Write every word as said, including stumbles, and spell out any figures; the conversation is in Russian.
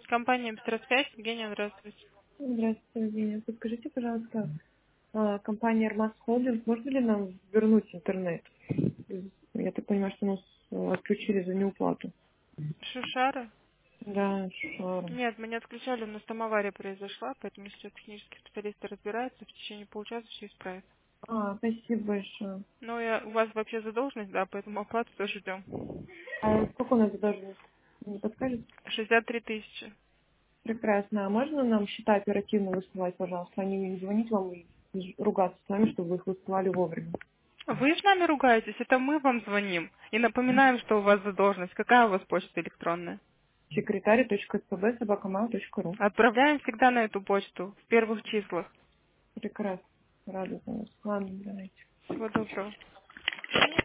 Компания Петросвязь. Евгения, здравствуйте. Здравствуйте, Евгения. Подскажите, пожалуйста, а, компания Армаз Холдинг, можно ли нам вернуть интернет? Я так понимаю, что нас а, отключили за неуплату. Шушара? Да, шара. Нет, мы не отключали, у нас там авария произошла, поэтому сейчас технические специалисты разбираются, в течение получаса все исправят. А, спасибо большое. Ну, я, у вас вообще задолженность, да, поэтому оплату тоже ждем. А сколько у нас задолженность? Не подскажете? шестьдесят три тысячи. Прекрасно. А можно нам счета оперативно высылать, пожалуйста? Они не звонить вам и ругаться с нами, чтобы вы их высылали вовремя. Вы с нами ругаетесь, это мы вам звоним. И напоминаем, что у вас задолженность. Какая у вас почта электронная? Секретарь точка спб собака mail точка ру. Отправляем всегда на эту почту в первых числах. Прекрасно. Рада за вас. Ладно, давайте. Всего доброго.